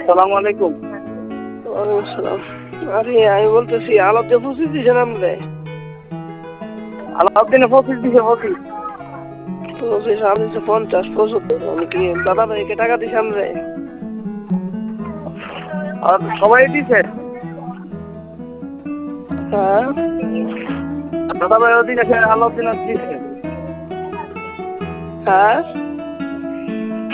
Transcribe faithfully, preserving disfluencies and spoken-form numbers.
সালাম আলাইকুম। ওয়ালাইকুম আসসালাম। আরে আমি বলতেছি আলাদা পঁচিশ দিয়েছেন আপনি? আলাউদ্দিনে পঁচিশ দিছে পঁচিশ। পঁচিশ আমি তো পঞ্চাশ পঁচাত্তর আমি কি দাদা ভাইকে টাকা দিয়েছেন রে? আর সবাই দিছে। হ্যাঁ দাদা ভাই ওদিন এসে আলাউদ্দিন দিছে। হ্যাঁ